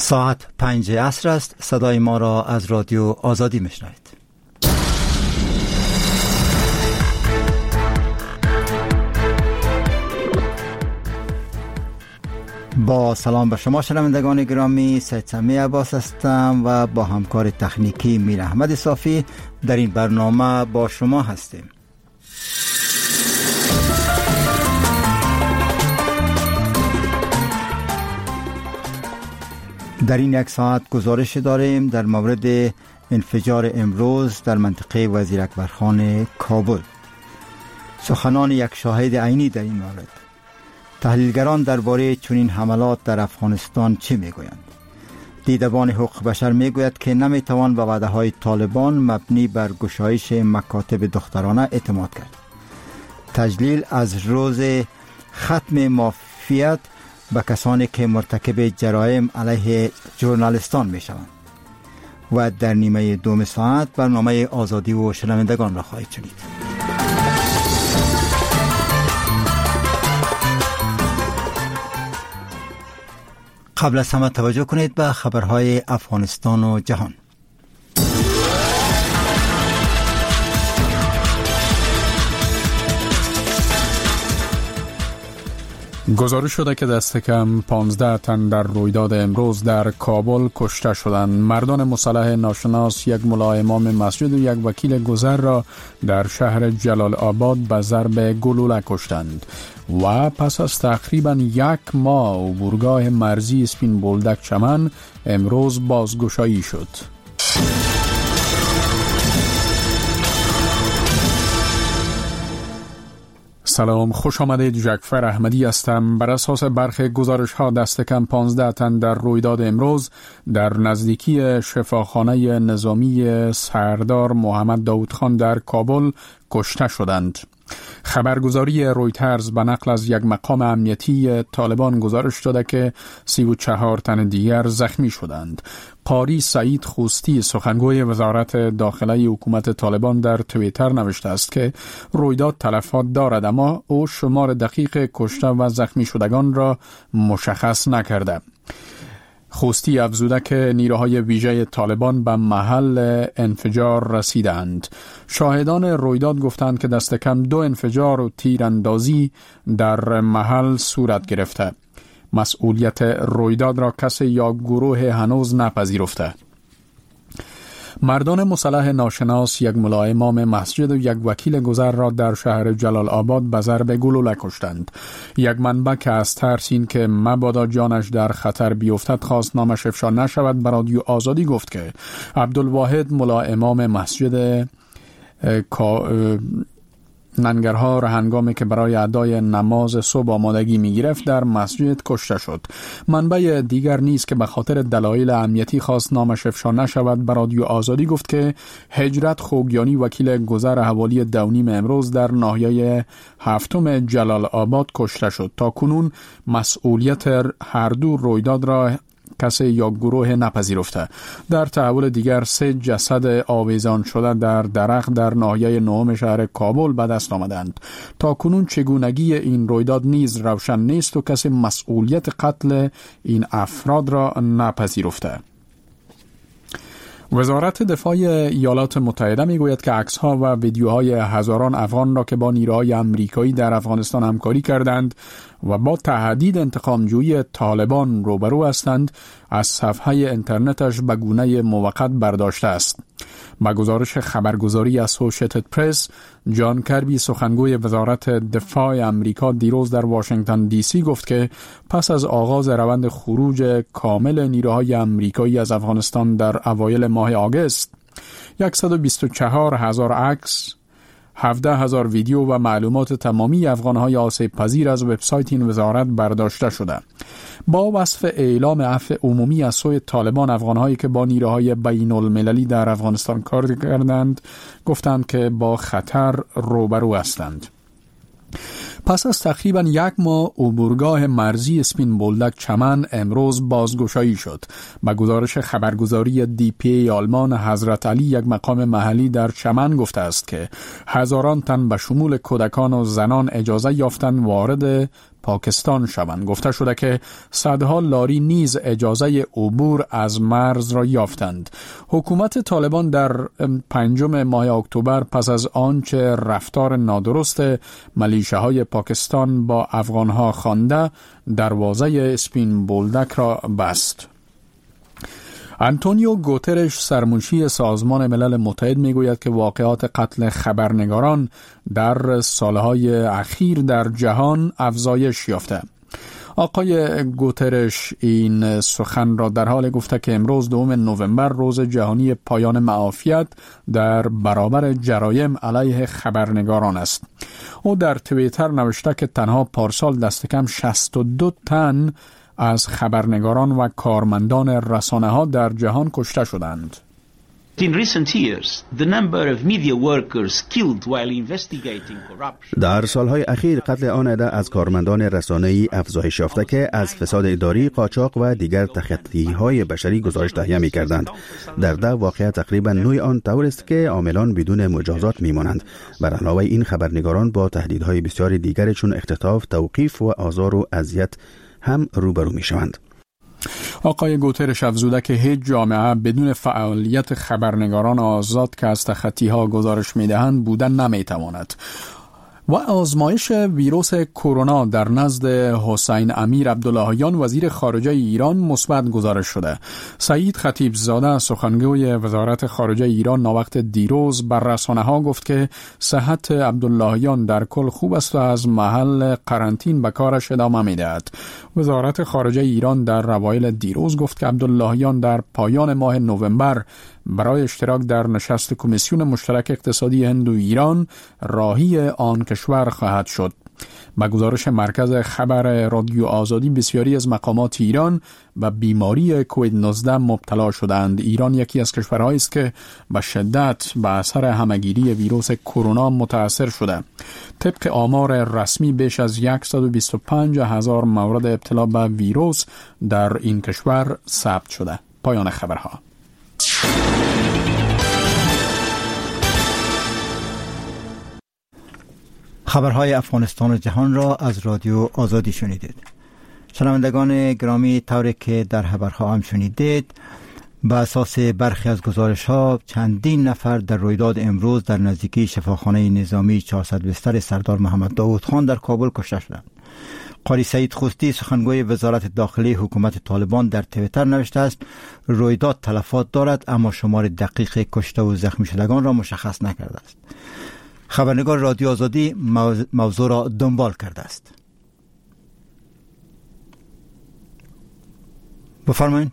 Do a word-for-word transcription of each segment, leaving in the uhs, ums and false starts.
ساعت پنج عصر است. صدای ما را از رادیو آزادی میشنوید. با سلام به شما شنوندگان گرامی، سید سمی عباس هستم و با همکار تکنیکی میر احمد صافی در این برنامه با شما هستیم. در این یک ساعت گزارش داریم در مورد انفجار امروز در منطقه وزیر اکبر خان کابل. سخنان یک شاهد عینی در این مورد. تحلیلگران درباره چنین حملات در افغانستان چه میگویند؟ دیدبان حقوق بشر میگوید که نمیتوان به وعده‌های طالبان مبنی بر گشایش مکاتب دخترانه اعتماد کرد. تجلیل از روز ختم مافیات به کسانی که مرتکب جرایم علیه ژورنالیستان میشوند. و در نیمه دوم ساعت برنامه آزادی و شنوندگان را خواهید شنید. قبل از همه توجه کنید به خبرهای افغانستان و جهان. گزارش شده که دست کم پانزده تن در رویداد امروز در کابل کشته شدند. مردان مسلح ناشناس یک ملا امام مسجد و یک وکیل گذر را در شهر جلال آباد به ضرب گلوله کشتند و پس از تقریبا یک ماه عبورگاه مرزی اسپین بولدک چمن امروز بازگشایی شد. سلام، خوش آمدید. جعفر احمدی هستم. بر اساس برخی گزارش ها دست کم پانزده تن در رویداد امروز در نزدیکی شفاخانه نظامی سردار محمد داود خان در کابل کشته شدند. خبرگزاری رویترز به نقل از یک مقام امنیتی طالبان گزارش داده که سی و چهار تن دیگر زخمی شدند. قاری سعید خوستی سخنگوی وزارت داخله حکومت طالبان در توییتر نوشته است که رویداد تلفات دارد، اما او شمار دقیق کشته و زخمی شدگان را مشخص نکرده. خوستی افزوده که نیروهای ویژه طالبان به محل انفجار رسیدند. شاهدان رویداد گفتند که دست کم دو انفجار و تیراندازی در محل صورت گرفته. مسئولیت رویداد را کسی یا گروه هنوز نپذیرفته. مردان مسلح ناشناس یک ملا امام مسجد و یک وکیل گذر را در شهر جلال آباد به ضرب گلوله کشتند. یک منبع که از ترس این که مبادا جانش در خطر بیفتد خواست نامش افشا نشود به رادیو آزادی گفت که عبدالواحد ملا امام مسجد ننگرهار هنگامی که برای ادای نماز صبح آمادگی می گرفت در مسجد کشته شد. منبع دیگر نیز که به خاطر دلایل امنیتی خواست نامش افشا نشود به رادیو آزادی گفت که هجرت خوگیانی وکیل گذر حوالی دونیم امروز در ناحیه هفتم جلال آباد کشته شد. تا کنون مسئولیت هر دو رویداد را کسی یا گروه نپذیرفته. در تحول دیگر سه جسد آویزان شده در درخت در ناحیه نهم شهر کابل به دست آمدند. تا کنون چگونگی این رویداد نیز روشن نیست و کسی مسئولیت قتل این افراد را نپذیرفته. وزارت دفاع ایالات متحده میگوید که عکس‌ها و ویدیوهای هزاران افغان را که با نیروهای آمریکایی در افغانستان همکاری کردند و با تهدید انتقام‌جویی طالبان روبرو هستند از صفحه اینترنتش به گونه موقت برداشته است. با گزارش خبرگزاری اسوسییتد پرس، جان کربی سخنگوی وزارت دفاع آمریکا دیروز در واشنگتن دی سی گفت که پس از آغاز روند خروج کامل نیروهای آمریکایی از افغانستان در اوایل ماه آگوست، صد و بیست و چهار هزار عکس، هفده هزار ویدیو و معلومات تمامی افغانهای آسیب پذیر از وبسایت این وزارت برداشته شده. با وصف اعلام عفو عمومی از سوی طالبان، افغانهایی که با نیروهای بین المللی در افغانستان کار کردند گفتند که با خطر روبرو هستند. پس از تقریبا یک ماه عبورگاه مرزی اسپین بولدک چمن امروز بازگشایی شد. با گزارش خبرگزاری دی پی ای آلمان، حضرت علی یک مقام محلی در چمن گفته است که هزاران تن به شمول کودکان و زنان اجازه یافتند وارد پاکستان شوند. گفته شده که صدها لاری نیز اجازه عبور از مرز را یافتند. حکومت طالبان در پنجم ماه اکتبر پس از آنچه رفتار نادرست ملیشه‌های پاکستان با افغانها خوانده دروازه اسپین بولدک را بست. آنتونیو گوترش سرمنشی سازمان ملل متحد میگوید که واقعات قتل خبرنگاران در سالهای اخیر در جهان افزایش یافته. آقای گوترش این سخن را در حال گفته که امروز دوم نوامبر روز جهانی پایان معافیت در برابر جرایم علیه خبرنگاران است. او در توییتر نوشته که تنها پارسال دست کم شصت و دو تن از خبرنگاران و کارمندان رسانه‌ها در جهان کشته شدند. In recent years, the number of media workers killed while investigating corruption. در سالهای اخیر قتل آن عده از کارمندان رسانه‌ای افزایش یافته که از فساد اداری، قاچاق و دیگر تخطی‌های بشری گزارش تهیه می‌کردند. در ده واقعه تقریبا نوع آن طور است که عاملان بدون مجازات می‌مانند. بر علاوه این خبرنگاران با تهدیدهای بسیار دیگر چون اختطاف، توقیف و آزار و اذیت هم روبرو می‌شوند. آقای گوترش افزوده که هیچ جامعه بدون فعالیت خبرنگاران آزاد که از تخطی‌ها گزارش می‌دهند بودن نمی‌تواند. و آزمایش ویروس کرونا در نزد حسین امیر عبداللهیان وزیر خارجه ایران مثبت گزارش شده. سعید خطیب زاده سخنگوی وزارت خارجه ایران ناوقت دیروز بر رسانه‌ها گفت که صحت عبداللهیان در کل خوب است و از محل قرنطین به کارش ادامه می‌دهد. وزارت خارجه ایران در اوایل دیروز گفت که عبداللهیان در پایان ماه نوامبر برای اشتراک در نشست کمیسیون مشترک اقتصادی هند و ایران راهی آن کشور خواهد شد. با گزارش مرکز خبر رادیو آزادی بسیاری از مقامات ایران به بیماری کووید نوزده مبتلا شدند. ایران یکی از کشورهایی است که به شدت به اثر همهگیری ویروس کرونا متاثر شده. طبق آمار رسمی بیش از صد و بیست و پنج هزار مورد ابتلا به ویروس در این کشور ثبت شده. پایان خبرها. خبرهای افغانستان و جهان را از رادیو آزادی شنیدید. شنوندگان گرامی، طوری که در خبرها هم شنیدید، به اساس برخی از گزارش‌ها چندین نفر در رویداد امروز در نزدیکی شفاخانه نظامی چهارصد بستر سردار محمد داود خان در کابل کشته شدند. قاری سعید خوستی سخنگوی وزارت داخلی حکومت طالبان در توییتر نوشته است رویداد تلفات دارد اما شمار دقیق کشته و زخمی شدگان را مشخص نکرده است. خبرنگار رادیو آزادی موضوع را دنبال کرده است. بفرمایید.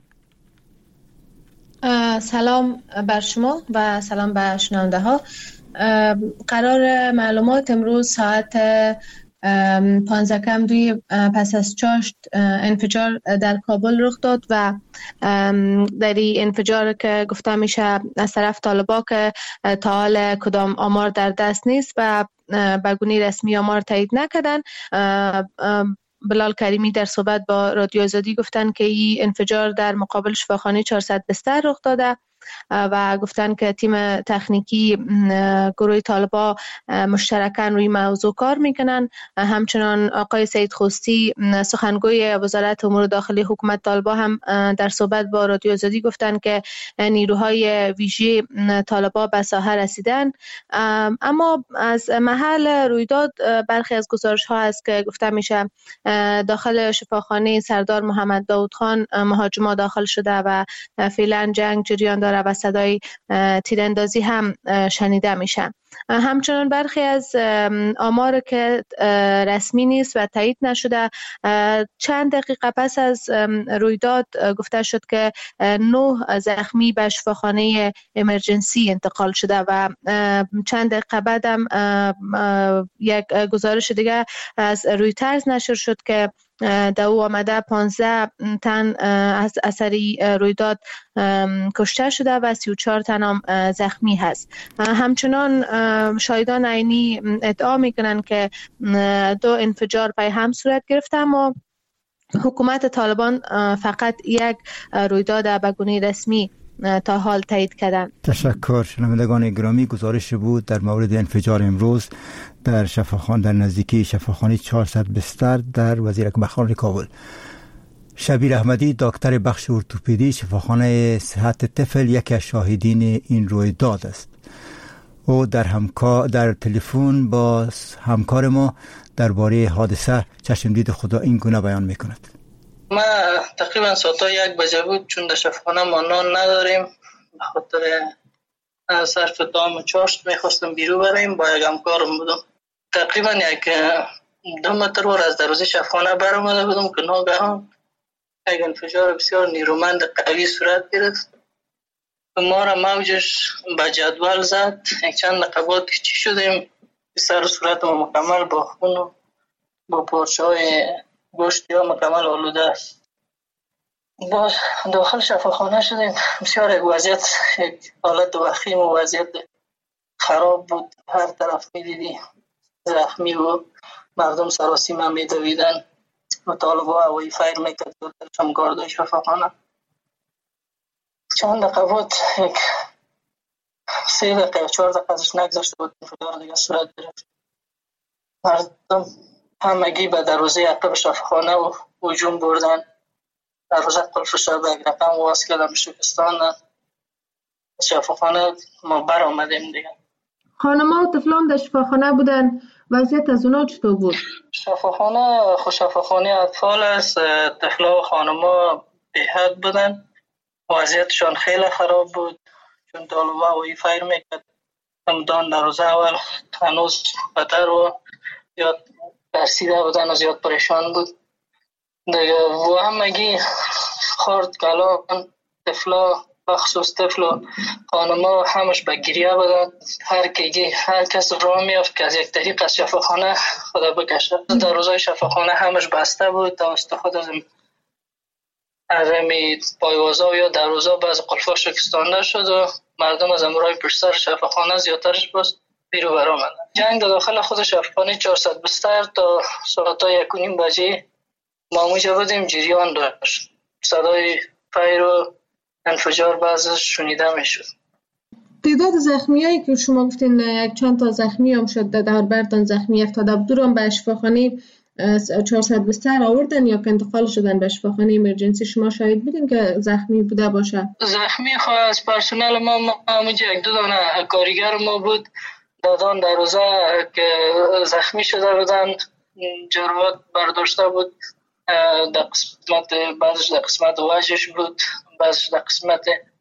سلام بر شما و سلام به شنونده ها. قرار معلومات امروز ساعت پانزده کم دوی پس از چاشت انفجار در کابل رخ داد و در این انفجار که گفته میشه از طرف طالبا که تا حال کدام آمار در دست نیست و به گونه رسمی آمار تایید نکردن، بلال کریمی در صحبت با رادیو آزادی گفتن که این انفجار در مقابل شفاخانه چهارصد بستر رخ داده و گفتن که تیم تکنیکی گروه طالبا مشترکاً روی موضوع کار میکنن. همچنان آقای سعید خوستی سخنگوی وزارت امور داخلی حکومت طالبا هم در صحبت با رادیو آزادی گفتن که نیروهای ویژه طالبا به ساحه رسیدن. اما از محل رویداد برخی از گزارش ها هست که گفته میشه داخل شفاخانه سردار محمد داود خان مهاجما داخل شده و فعلا جنگ جریان داره و صدای تیراندازی هم شنیده میشه. همچنان برخی از آمار که رسمی نیست و تایید نشده، چند دقیقه پس از رویداد گفته شد که نه زخمی به شفاخانه امرجنسی انتقال شده و چند دقیقه بعدم یک گزارش دیگه از رویترز نشر شد که در او آمده پانزده تن از اثری رویداد کشته شده و سی و چهار تن هم زخمی هست. همچنان شاهدان عینی ادعا میکنن که دو انفجار پای هم صورت گرفته اما حکومت طالبان فقط یک رویداد به گونه رسمی تا حال تایید کردن. تشکر. شنوندگان گرامی، گزارش بود در مورد انفجار امروز در شفاخانه در نزدیکی شفاخانه چهارصد بستر در وزیر اکبرخان کابل. شبیر احمدی، دکتر بخش ارتوپدی شفاخانه صحت طفل، یکی از شاهدین این رویداد است. او در همکار در تلفن با همکار ما درباره حادثه چشمدید خود را این گونه بیان میکند. ما تقریبا ساعت یک بجه بود، چون در شفاخانه ما نان نداریم، به خاطر صرف دام و چاشت میخواستم بیرون بریم، با یک همکارم بودم. تقریبا یک دو متر ور از دروازه شفاخانه برآمده بودم که ناگهان یک انفجار بسیار نیرومند قوی صورت گرفت. ما را موجش به جدول زد. یک چند دقیقه که چی شدیم، سر و صورت ما مکمل با خون و با پارچه های گوشتی ها مکمل آلوده است. با داخل شفاخانه شدیم. بسیار یک وضعیت، یک حالت وخیم و وضعیت خراب بود. هر طرف می دیدی زخمی و مردم سراسیمه می دویدن و طالبا هوایی فایر می کرد و شمگاردای شفاخانه. چند دقیقه بود، یک سه دقیقه یا چهار دقیقه ازش نگذاشته بود انفجار دیگه صورت گرفت. مردم همگی به دروازه عقب شفاخانه و هجوم بردن. دروازه قلف شد، یک رقم واس کردن، شکستاندن. شفاخانه ما بر آمدیم دیگه. خانم‌ها و طفلان در شفاخانه بودن، وضعیت از اونا چطور بود؟ شفاخانه خود شفاخانه اطفال است. طفلا و خانم‌ها به حد بودن. وضعیتشان خیلی خراب بود، چون طالبا هوایی فایر میکرد. همدان در روز اول هنوز بدتر و زیاد ترسیده بودن و زیاد پریشان بود دیگه. و همگی خورد کلان، طفلا بخصوص طفلا خانما همش به گریه بودن. هر کی هر کس راه میافت که از یک طریق از شفاخانه خدا بکشه. در روزای شفاخانه همش بسته بود. توسط خود از از امی پایوازا یا در روزا بعض قلفا شکستانده شد و مردم از امرای پشتر شفاخانه زیادترش باز بیرو برآمدن. جنگ در داخل خود شفاخانه چهارصد بستر تا ساعت یک و نیم بجه ما اونجا بودیم، جریان داشت. صدای فایر و انفجار بعضش شنیده میشد. تعداد زخمیایی که شما گفتین یک چند تا زخمی هم شد، در برتان زخمی افتاده بود، دوران به شفاخانه چهارصد بستر آوردن یا که انتقال شدن به شفاخانه ایمرجنسی؟ شما شاهد بودین که زخمی بوده باشه؟ زخمی خواه از پرسنل ما همونجا یک دو دانه کارگر ما بود دادان در روزه که زخمی شده بودن. جراحت برداشته بود. در قسمت بعضش در قسمت وجهش بود، بعضش در قسمت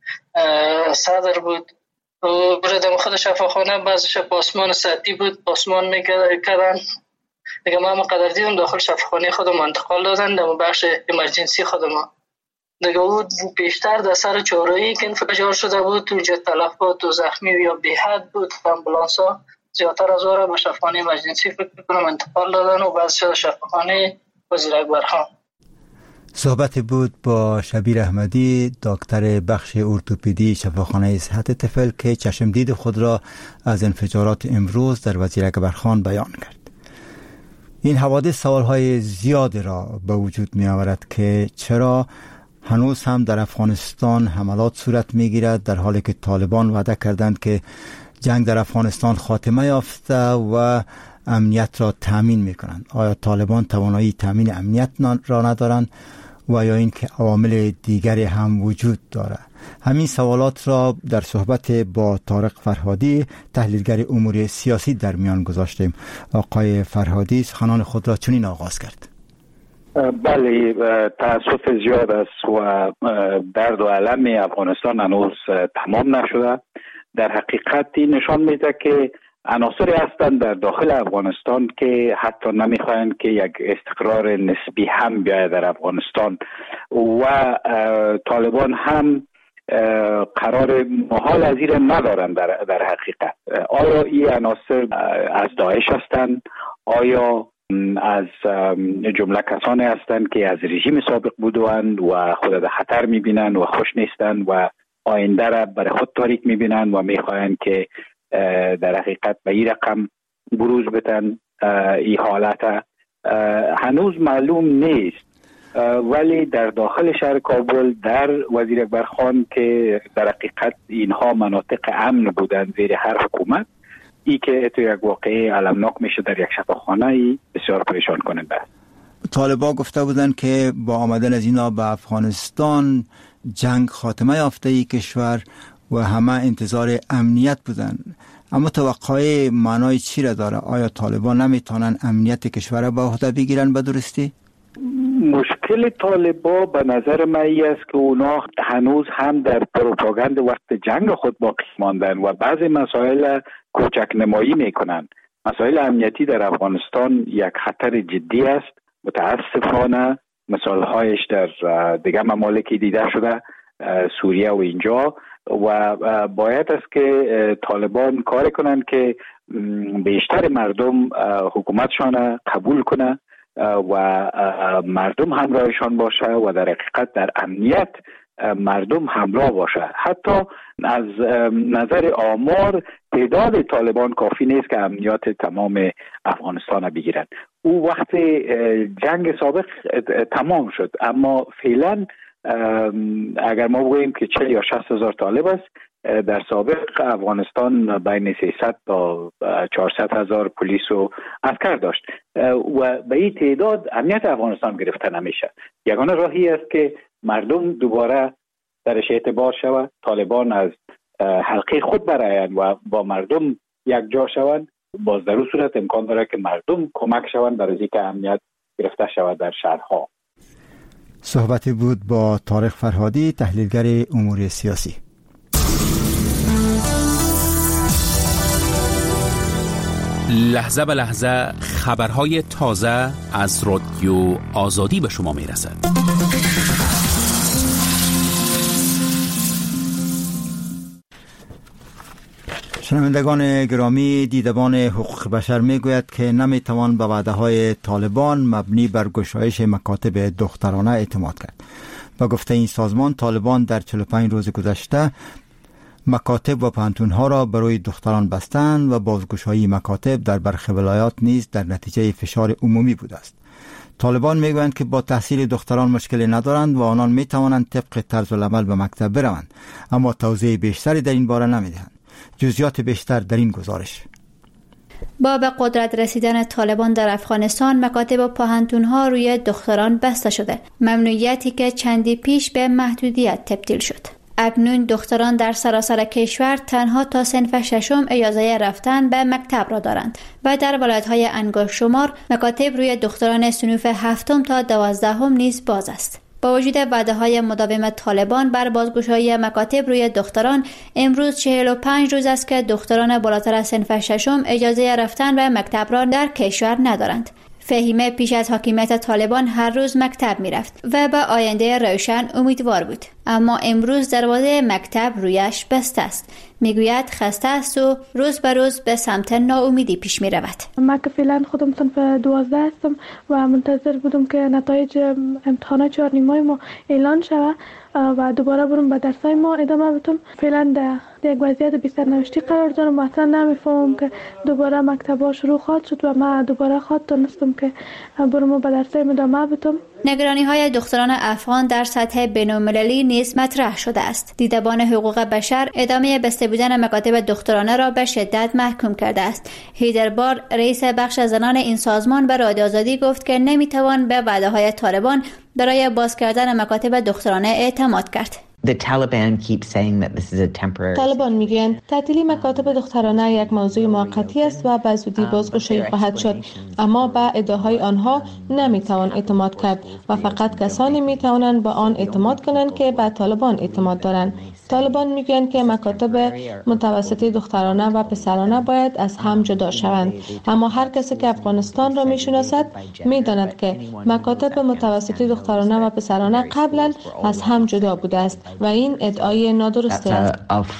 صدر بود. بردم خود شفاخانه بعضش پاسمان سطحی بود، پاسمان میکردن دیگه. ما مقدر دیدم داخل شفاخانه خودم انتقال دادن در بخش ایمرجنسی خودم دیگه. بود بیشتر در سر چهارراهی که انفجار شده بود، اونجا تلفات و زخمی یا به حد بود. امبولانس ها زیادتر از آره به شفاخانه ایمرجنسی فکر کنم انتقال دادن و بعض شده شفاخانه وزیر اکبرخان. صحبت بود با شبیر احمدی، دکتر بخش ارتوپدی شفاخانه صحت طفل که چشمدید خود را از انفجارات امروز در وزیر اکبرخان بیان کرد. این حوادث سوالهای زیاد را به وجود می آورد که چرا هنوز هم در افغانستان حملات صورت می گیرد، در حالی که طالبان وعده کردند که جنگ در افغانستان خاتمه یافته و امنیت را تامین می کنند. آیا طالبان توانایی تامین امنیت را ندارند و یا اینکه عوامل دیگری هم وجود دارد؟ همین سوالات را در صحبت با طارق فرهادی، تحلیلگر امور سیاسی، در میان گذاشتیم. آقای فرهادی سخنان خود را چنین آغاز کرد. بله، تأسف زیاد است و درد و علم افغانستان هنوز تمام نشده. در حقیقت این نشان میده که عناصری هستند در داخل افغانستان که حتی نمیخواهند که یک استقرار نسبی هم بیاید در افغانستان و طالبان هم قرار محال از این ندارند. در, در حقیقت آیا این عناصر از داعش هستند؟ آیا از جمله کسانی هستند که از رژیم سابق بودند و خود در خطر میبینند و خوش نیستند و آینده را برای خود تاریک میبینند و میخواهند که در حقیقت به این رقم بروز بتن؟ این حالت هنوز معلوم نیست. ولی در داخل شهر کابل در وزیر اکبر خان که در حقیقت اینها مناطق امن بودند زیر هر حکومت، ای که تو یک واقعه علمناک میشه در یک شفاخانه بسیار پریشان کننده است. طالبان گفته بودند که با آمدن از اینا به افغانستان جنگ خاتمه یافته ای کشور و همه انتظار امنیت بودند. اما توقع معنای چی را داره؟ آیا طالبان نمیتونن امنیت کشور را به عهده بگیرن به درستی؟ مشکل طالبان به نظر من ای است که اونا هنوز هم در پروپاگاند وقت جنگ خود باقی ماندن و بعضی مسائل کوچک نمایی میکنن. مسائل امنیتی در افغانستان یک خطر جدی است. متاسفانه مثالهایش در دیگه ممالکی دیده شده، سوریه و اینجا، و باید است که طالبان کار کنند که بیشتر مردم حکومتشان قبول کنه و مردم همراهشان باشه و در حقیقت در امنیت مردم همراه باشه. حتی از نظر آمار تعداد طالبان کافی نیست که امنیت تمام افغانستان بگیرند. او وقت جنگ سابق تمام شد، اما فعلا اگر ما بگوییم که چهل یا شصت هزار طالب است، در سابق افغانستان بین سیصد تا چهارصد هزار پلیس و عسکر داشت و به این تعداد امنیت افغانستان گرفته نمیشه. یگانه راهی است که مردم دوباره درش اعتبار شود، طالبان از حلقه خود برآیند و با مردم یک جا شوند. باز در اون صورت امکان داره که مردم کمک شوند در اینکه امنیت گرفته شود در شهرها. صحبتی بود با طارق فرهادی، تحلیلگر امور سیاسی. لحظه به لحظه خبرهای تازه از رادیو آزادی به شما میرسد. شنوندگان گرامی، دیدبان حقوق بشر میگوید که نمیتوان به وعده‌های طالبان مبنی بر گشایش مکاتب دخترانه اعتماد کرد. با گفته این سازمان، طالبان در چهل و پنج روز گذشته مکاتب و پانتونها را برای دختران بستند و بازگشایی مکاتب در برخی ولایات نیز در نتیجه فشار عمومی بوده است. طالبان میگویند که با تحصیل دختران مشکلی ندارند و آنان میتوانند طبق طرز العمل به مکتب بروند، اما توضیح بیشتری در این باره نمیدهند. جزئیات بیشتر در این گزارش. با به قدرت رسیدن طالبان در افغانستان، مکاتب و پاهنتون‌ها روی دختران بسته شده، ممنوعیتی که چندی پیش به محدودیت تبدیل شد. اکنون دختران در سراسر کشور تنها تا صنف ششم اجازه رفتن به مکتب را دارند و در ولایت‌های انگشت شمار مکاتب روی دختران صنف هفتم تا دوازدهم نیز باز است. با وجود وعده‌های مداوم طالبان بر بازگشایی مکاتب روی دختران، امروز چهل و پنج روز است که دختران بالاتر از صنف ششم اجازه رفتن به مکتب را در کشور ندارند. فهیمه پیش از حاکمیت طالبان هر روز مکتب میرفت و به آینده روشن امیدوار بود، اما امروز دروازه مکتب رویش بسته است. میگوید خسته است و روز به روز به سمت ناامیدی پیش می رود. من که فعلا خودم صنف دوازده هستم و منتظر بودم که نتایج امتحانات چهار نیمه ما اعلان شود و دوباره برم به درسای ما ادامه بدم. فعلا در یک وضعیت بی سرنوشتی قرار دارم و اصلا نمیفهمم که دوباره مکتب‌ها شروع خواهد شد و من دوباره خواهد تونستم که برم به درسای ادامه بدم. نگرانی های دختران افغان در سطح بین‌المللی نیز مطرح شده است. دیدبان حقوق بشر ادامه بسته بودن مکاتب دخترانه را به شدت محکوم کرده است. هیدربار، رئیس بخش زنان این سازمان، به رادیو آزادی گفت که نمیتوان به وعده‌های طالبان برای باز کردن مکاتب دخترانه اعتماد کرد. طالبان میگویند تعطیلی مکاتب دخترانه یک موضوع موقتی است و به زودی بازگشایی خواهد شد، اما به ادعاهای آنها نمیتوان اعتماد کرد و فقط کسانی میتوانند به آن اعتماد کنند که به طالبان اعتماد دارند. طالبان میگویند که مکاتب متوسطی دخترانه و پسرانه باید از هم جدا شوند، اما هر کسی که افغانستان را میشناسد میداند که مکاتب متوسطی دخترانه و پسرانه قبلا از هم جدا بوده است و این ادعای نادرستی است.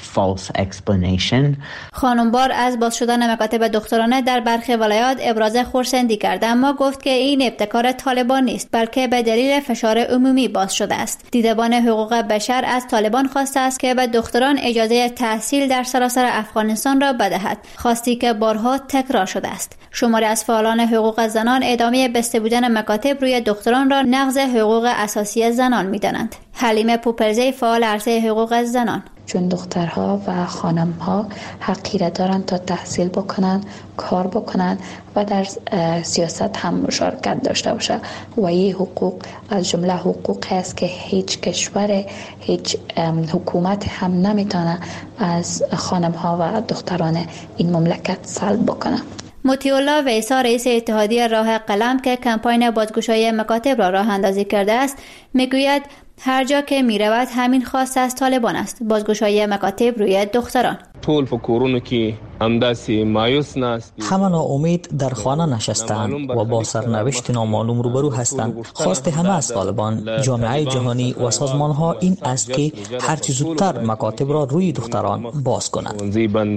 خانمبار از باز شدن مکاتب دخترانه در برخی ولایات ابراز خرسندی کرد، اما گفت که این ابتکار طالبان نیست، بلکه به دلیل فشار عمومی باز شده است. دیدبان حقوق بشر از طالبان خواسته است که به دختران اجازه تحصیل در سراسر افغانستان را بدهد، خواستی که بارها تکرار شده است. شماری از فعالان حقوق زنان ادامه بسته بودن مکاتب روی دختران را نقض حقوق اساسی زنان می‌دانند. حلیمه پوپرزی، فعال عرصه حقوق زنان: چون دخترها و خانمها حقی را دارند تا تحصیل بکنند، کار بکنند و در سیاست هم مشارکت داشته باشند و این حقوق از جمله حقوقی است که هیچ کشور، هیچ حکومت هم نمیتونه از خانمها و دختران این مملکت سلب بکنه. مطیع ویسا، رئیس اتحادیه راه قلم که کمپاین بازگشایی مکاتب را راه اندازی کرده است، میگوید هر جا که میرود همین خواست از طالبان است: بازگشایی مکاتب روی دختران. ټول په کورونو کې همداسې مایوس ناست، همه ناامید در خانه نشستند و با سرنوشت نامعلوم روبرو هستند. خواست همه از طالبان، جامعه جهانی و سازمان ها این است که هر چه زودتر مکاتب را روی دختران باز کنند.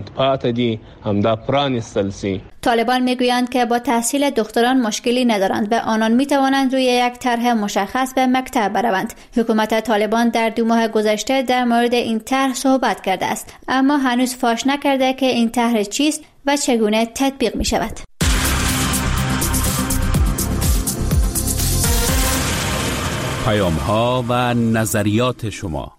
طالبان میگویند که با تحصیل دختران مشکلی ندارند و آنان میتوانند روی یک طرح مشخص به مکتب بروند. حکومت طالبان در دو ماه گذشته در مورد این طرح صحبت کرده است، اما هنوز فاش نکرده که این طرح چیست و چگونه تطبیق می شود. پیام ها و نظریات شما.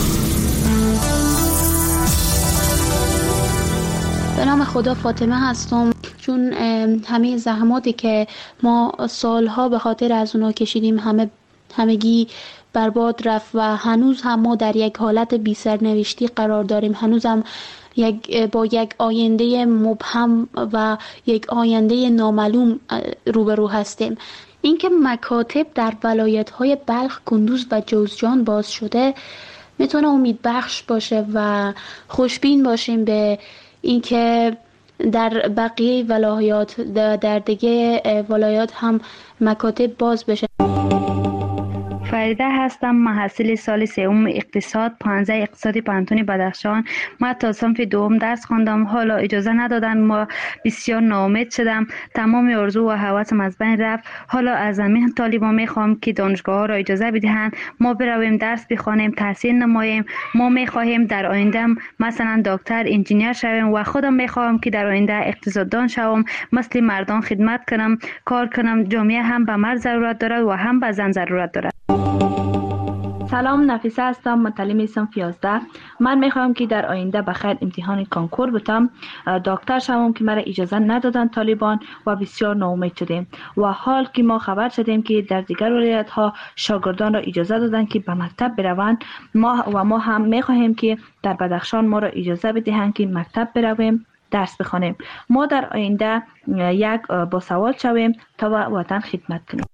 به نام خدا فاطمه هستم. چون همه زحماتی که ما سالها به خاطر از اونا کشیدیم همه همگی برباد رفت و هنوز هم ما در یک حالت بی سرنوشتی قرار داریم. هنوز هم یک با یک آینده مبهم و یک آینده نامعلوم روبرو هستیم. اینکه مکاتب در ولایت‌های بلخ، کندوز و جوزجان باز شده میتونه امیدبخش باشه و خوشبین باشیم به اینکه در بقیه ولایات در دیگه ولایات هم مکاتب باز بشه. فریده هستم، محصل سال سوم اقتصاد، پانزده اقتصادی پانتون بدخشان. ما تا صنف دوم درس خواندم، حالا اجازه ندادن، ما بسیار ناامید شدم، تمام آرزو و هوسم از بین رفت. حالا از همین طالبان میخوام که دانشگاه ها را اجازه بدهند ما برویم درس بخوانیم، تحصیل نماییم. ما میخواهیم در آینده مثلا دکتر، انجینیر شویم و خودم میخوام که در آینده اقتصاددان شوم، مثل مردان خدمت کنم، کار کنم. جامعه هم به مرد ضرورت دارد و هم به زن ضرورت دارد. سلام، نفیسه هستم، متعلم صنف یازده. من میخوام که در آینده بخیر امتحان کنکور بتم، دکتر شوم که مرا اجازه ندادن طالبان و بسیار ناامید شدیم. و حال که ما خبر شدیم که در دیگر ولایت ها شاگردان را اجازه دادن که به مکتب بروند، ما و ما هم میخواهیم که در بدخشان ما را اجازه بدهند که مکتب برویم، درس بخوانیم. ما در آینده یک باسواد شویم تا وطن خدمت کنیم.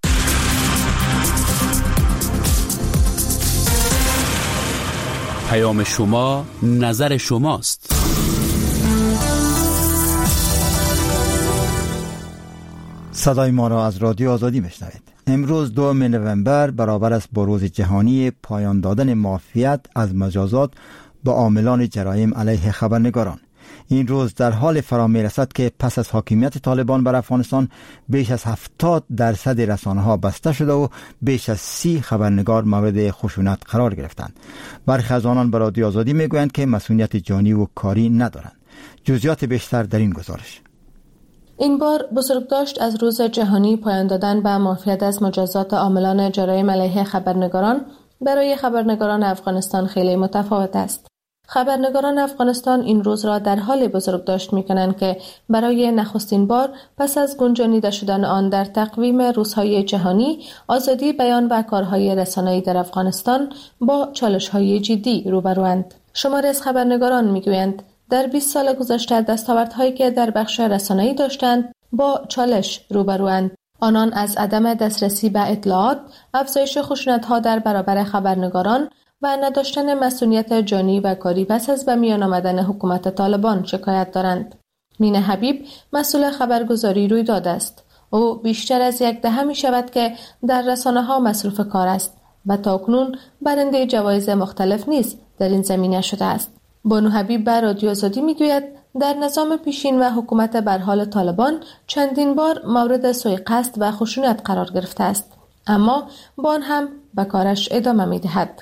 پیام شما، نظر شماست. صدای ما را از رادیو آزادی میشنوید. امروز دوم نوامبر برابر است با روز جهانی پایان دادن معافیت از مجازات با عاملان جرایم علیه خبرنگاران. این روز در حال فرا میرسد که پس از حاکمیت طالبان بر افغانستان بیش از هفتاد درصد رسانه ها بسته شده و بیش از سی خبرنگار مورد خشونت قرار گرفتند. برخی از آنان به رادیو آزادی میگویند که مسئولیت جانی و کاری ندارند. جزئیات بیشتر در این گزارش. این بار بزرگداشت از روز جهانی پایان دادن به معافیت از مجازات عاملان جرایم علیه خبرنگاران برای خبرنگاران افغانستان خیلی متفاوت است. خبرنگاران افغانستان این روز را در حال بزرگداشت می‌کنند که برای نخستین بار پس از گنجانیده شدن آن در تقویم روزهای جهانی، آزادی بیان و کارهای رسانه‌ای در افغانستان با چالش‌های جدی روبروند. شماری از خبرنگاران می‌گویند در بیست سال گذشته دستاوردهایی که در بخش رسانه‌ای داشتند با چالش روبروند. آنان از عدم دسترسی به اطلاعات، افزایش خشونت‌ها در برابر خبرنگاران و نداشتن مسئولیت جانی و کاری پس از به میان آمدن حکومت طالبان شکایت دارند. مینه حبیب مسئول خبرگزاری رویداد است. او بیشتر از یک دهه می شود که در رسانه ها مصروف کار است و تاکنون برنده جوایز مختلف نیز در این زمینه شده است. بانو حبیب به رادیو آزادی می گوید در نظام پیشین و حکومت بر حال طالبان چندین بار مورد سوء قصد و خشونت قرار گرفته است، اما با آن هم به کارش ادامه می دهد.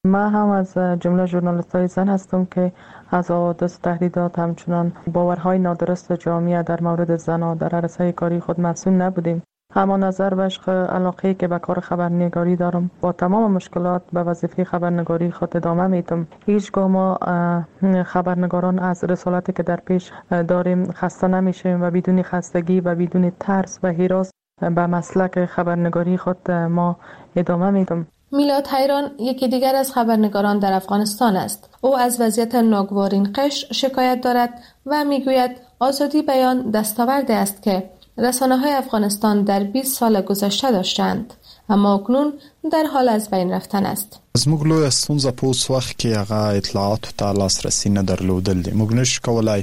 من هم از جمله ژورنالیست های زن هستم که از حوادث تهدیدات همچنان باورهای نادرست جامعه در مورد زنان در عرصه کاری خود مصون نبودیم. اما نظر به عشق علاقه که به کار خبرنگاری دارم، با تمام مشکلات به وظیفه خبرنگاری خود ادامه میدم. هیچگاه ما خبرنگاران از رسالتی که در پیش داریم خسته نمیشیم و بدون خستگی و بدون ترس و هراس به مسلک خبرنگاری خود ما ادامه میدم. میلاد حیران یکی دیگر از خبرنگاران در افغانستان است. او از وضعیت ناگوارین قشر شکایت دارد و میگوید آزادی بیان دستاوردی است که رسانه‌های افغانستان در بیست سال گذشته داشتند، اما اکنون در حال از بین رفتن است. زموږ لویه ستونزه په اوس وخت کې هغه اطلاعاتو ته لاسرسی نه درلودل دي. موږ نشو کولای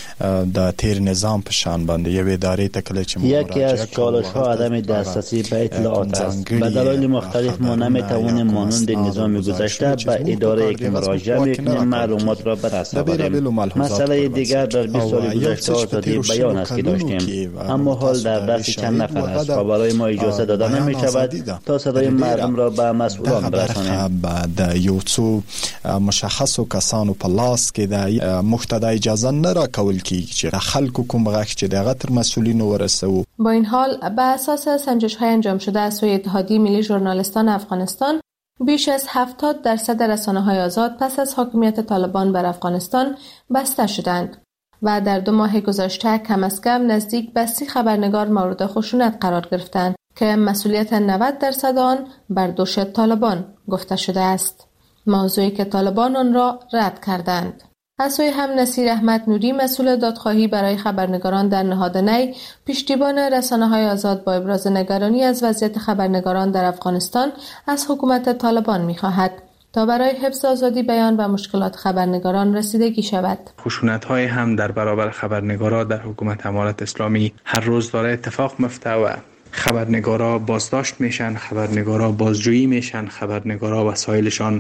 د تیر نظام په شان باندې یوې ادارې ته کله چې یکی از چالش‌ها عدم دسترسی به اطلاعات است. به دلایل مختلف ما نمی‌توانیم مانند نظام گذشته به اداره که مراجعه می‌کنیم معلومات را به دست آوریم. مسئله دیگر در بیست سال گذشته آزادی بیان است که داشتیم، اما حال در دست چند نفر است و برای ما اجازه داده نمی‌شود تا صدای مردم را به مسئولان برسانیم. د یو څو مشخصو کسانو په لاس کې د مقتدا اجازه نه راکول کیږي چې خلکو کوم غږ چې دغه تر مسئولینو ورسوي. با این حال به اساس سنجش‌های انجام شده از سوی اتحادیه ملی ژورنالیستان افغانستان، بیش از هفتاد درصد رسانه‌های آزاد پس از حاکمیت طالبان بر افغانستان بسته شدند و در دو ماه گذشته کم از کم نزدیک به سی خبرنگار مورد خشونت قرار گرفتند که مسئولیت نود درصد آن بر دوش طالبان گفته شده است، موضوعی که طالبان آن را رد کردند. از سوی هم نصیر احمد نوری مسئول دادخواهی برای خبرنگاران در نهاد نی، پشتیبان رسانه‌های آزاد، با ابراز نگرانی از وضعیت خبرنگاران در افغانستان از حکومت طالبان می‌خواهد تا برای حفظ آزادی بیان و مشکلات خبرنگاران رسیدگی شود. خشونت‌های هم در برابر خبرنگاران در حکومت امارت اسلامی هر روز داره اتفاق میفته و خبرنگارا بازداشت میشن، خبرنگارا بازجویی میشن، خبرنگارا وسایلشان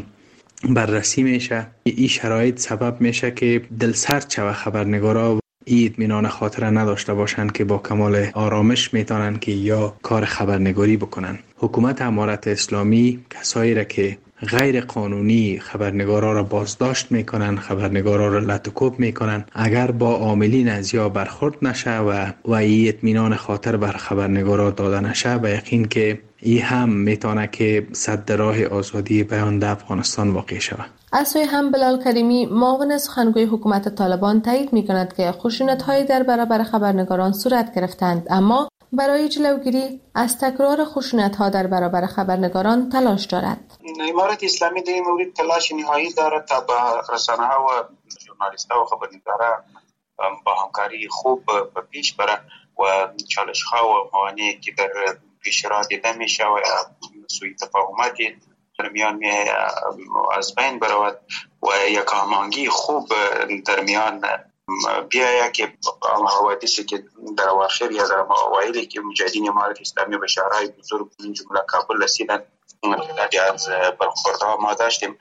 بررسی میشه. این شرایط سبب میشه که دلسرد شوه خبرنگارا این اطمینان خاطره نداشته باشند که با کمال آرامش میتونن که یا کار خبرنگاری بکنن. حکومت امارت اسلامی کسایی را که غیر قانونی خبرنگارا را بازداشت میکنن، خبرنگارا را لطکوب میکنن، اگر با عاملین از یا برخورد نشه و و این اطمینان خاطر بر خبرنگارا داده نشه، به یقین که این هم میتونه که سد راه آزادی بیان در افغانستان واقع شود. از سوی هم بلال کریمی معاون سخنگوی حکومت طالبان تایید میکند که خشونت‌هایی در برابر خبرنگاران صورت گرفتند، اما برای جلوگیری از تکرار خشونت‌ها در برابر خبرنگاران تلاش دارد. امارت اسلامی در این مورد تلاش نهایی دارد تا با رسانه‌ها و ژورنالیست‌ها و خبرنگاران با همکاری خوب به پیش بره و چالش‌ها و موانعی که در پیش را دیده میشه و سوء تفاهماتی در میان از بین برود و یک هماهنگی خوب در میان بیاید که حوادثی که در اواخر یا در اوایلی که مجاهدین امارت اسلامی به شهرهای بزرگ من جمله کابل رسیدن از برخوردها ما داشتیم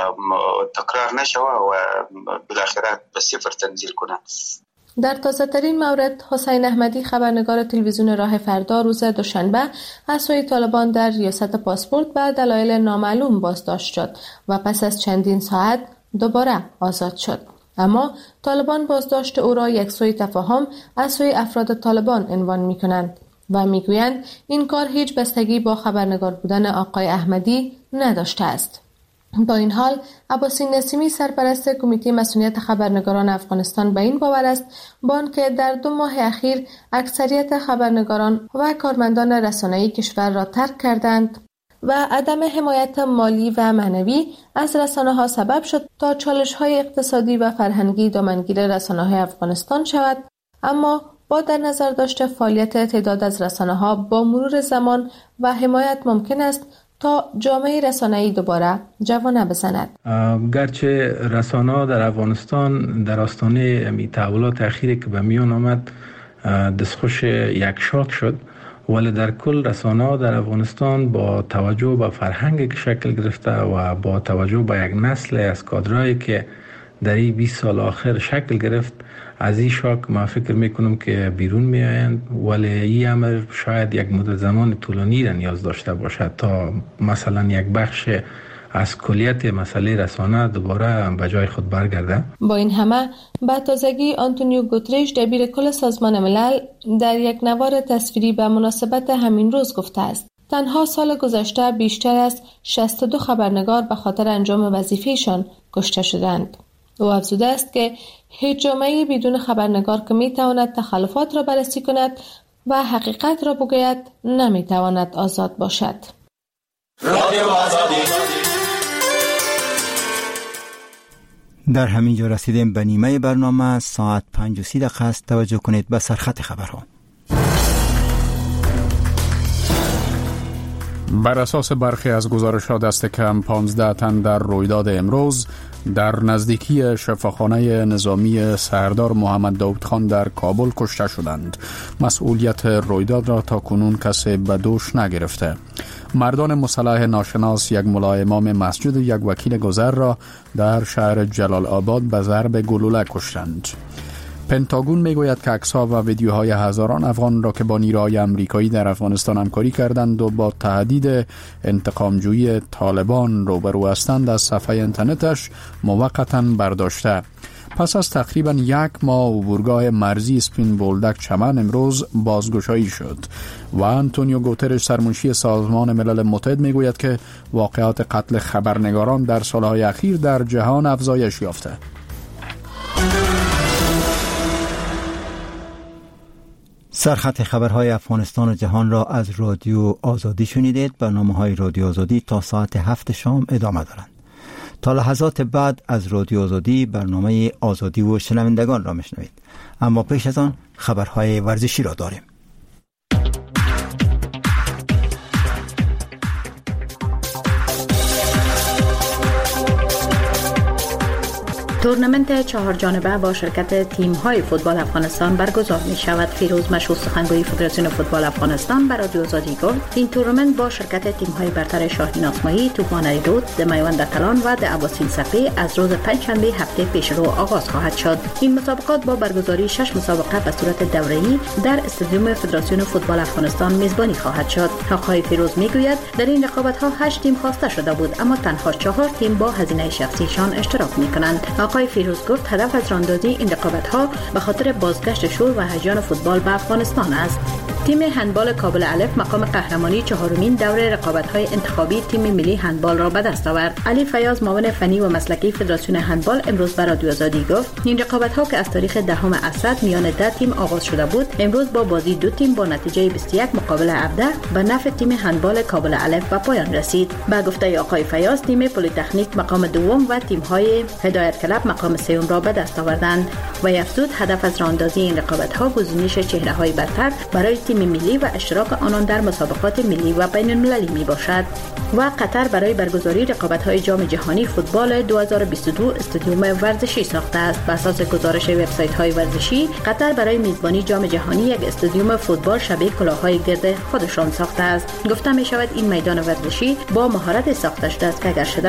تکرار نشود و بالاخره به صفر تنزیل کنند. در تازه ترین مورد، حسین احمدی خبرنگار تلویزیون راه فردا روز دوشنبه از سوی طالبان در ریاست پاسپورت به دلایل نامعلوم بازداشت شد و پس از چندین ساعت دوباره آزاد شد. اما طالبان بازداشت او را یک سوی تفاهم از سوی افراد طالبان عنوان می کنند و می گویند این کار هیچ بستگی با خبرنگار بودن آقای احمدی نداشته است. با این حال عباسی نسیمی سرپرست کمیته مسئولیت خبرنگاران افغانستان به این باور است بان که در دو ماه اخیر اکثریت خبرنگاران و کارمندان رسانه‌ای کشور را ترک کردند و عدم حمایت مالی و معنوی از رسانه‌ها سبب شد تا چالش‌های اقتصادی و فرهنگی دامنگیر رسانه‌های افغانستان شود، اما با در نظر داشته فعالیت تعداد از رسانه‌ها با مرور زمان و حمایت ممکن است تا جامعه رسانه‌ای دوباره جوانه بزند. گرچه رسانه‌ها در افغانستان در آستانه می تحولات اخیری که به میان آمد دستخوش یک شاخ شد، ولی در کل رسانه‌ها در افغانستان با توجه به فرهنگی که شکل گرفته و با توجه به یک نسل از کادرایی که در این بیست سال آخر شکل گرفت، از این شاک ما فکر میکنم که بیرون میآیند، ولی این امر شاید یک مدت زمان طولانی را نیاز داشته باشد تا مثلا یک بخش از کلیت مسئله رسانه دوباره به جای خود برگرده. با این همه به تازگی آنتونیو گوترش دبیر کل سازمان ملل در یک نوار تصویری به مناسبت همین روز گفته است تنها سال گذشته بیشتر از شصت و دو خبرنگار به خاطر انجام وظیفه‌شان کشته شدند. او افزوده است که هیچ جامعه بدون خبرنگار که میتواند تخلفات را بررسی کند و حقیقت را بگوید نمیتواند آزاد باشد. رادیو آزادی. در همین جا رسیدیم به نیمه برنامه. ساعت پنج و سی دقیقه است. توجه کنید به سرخط خبرها. بر اساس برخی از گزارش‌ها دست کم پانزده تن در رویداد امروز در نزدیکی شفاخانه نظامی سردار محمد داود خان در کابل کشته شدند. مسئولیت رویداد را تا کنون کسی به دوش نگرفته. مردان مسلح ناشناس یک ملای امام مسجد و یک وکیل گذر را در شهر جلال آباد به ضرب گلوله کشتند. پنتاگون میگوید که عکس‌ها و ویدیوهای هزاران افغان را که با نیروهای آمریکایی در افغانستان همکاری کردند و با تهدید انتقامجویی طالبان روبرو هستند از صفحه اینترنتش موقتا برداشته. پس از تقریبا یک ماه عبورگاه مرزی سپین بولدک چمن امروز بازگشایی شد و آنتونیو گوترش سرمنشی سازمان ملل متحد میگوید که واقعات قتل خبرنگاران در سالهای اخیر در جهان افزایش یافته. سرخط خبرهای افغانستان و جهان را از رادیو آزادی شنیدید. برنامه‌های رادیو آزادی تا ساعت هفت شام ادامه دارند. تا لحظات بعد از رادیو آزادی برنامه آزادی و شنوندگان را میشنوید. اما پیش از آن خبرهای ورزشی را داریم. تورنمنت چهار جانبه با شرکت تیم‌های فوتبال افغانستان برگزار می‌شود. فیروز مشهور سخنگوی فدراسیون فوتبال افغانستان برای رادیو آزادی گفت این تورنمنت با شرکت تیم‌های برتر شاهین آسمایی، توپان رود، د میوند کلان و د اباسین صفی از روز پنجشنبه هفته پیش رو آغاز خواهد شد. این مسابقات با برگزاری شش مسابقه به صورت دوره‌ای در استادیوم فدراسیون فوتبال افغانستان میزبانی خواهد شد. آقای فیروز میگوید در این رقابت‌ها هشت تیم خواسته شده بود اما تنها چهار تیم با هزینه شخصیشان اشتراک می‌کنند. آقای فیروز گفت هدف از راندازی این رقابت‌ها به خاطر بازگشت شور و هیجان فوتبال به افغانستان است. تیم هندبال کابل الف مقام قهرمانی چهارمین دوره رقابت‌های انتخابی تیم ملی هندبال را به دست آورد. علی فیاض معاون فنی و مسلکی فدراسیون هندبال امروز به رادیو آزادی گفت این رقابت‌ها که از تاریخ دهم اسد میان ده تیم آغاز شده بود امروز با بازی دو تیم با نتیجه بیست و یک مقابل هفده به نفع تیم هندبال کابل الف به پایان رسید. با گفته آقای فیاض تیم پلی تکنیک مقام دوم و تیم‌های هدایت کلب مقام سوم را به دست آوردند و افزود هدف از راندازی این رقابت‌ها گزینش چهره‌های برتر برای تیم ملی و اشتراک آنان در مسابقات ملی و بین المللی می باشد. و قطر برای برگزاری رقابت‌های جام جهانی فوتبال دو هزار و بیست و دو استادیوم ورزشی ساخته است. بر اساس گزارش وبسایت‌های ورزشی قطر برای میزبانی جام جهانی یک استادیوم فوتبال شبیه کلاه‌های گرد خودشان ساخته است. گفته می‌شود این میدان ورزشی با مهارت ساخته شده است که اگر شده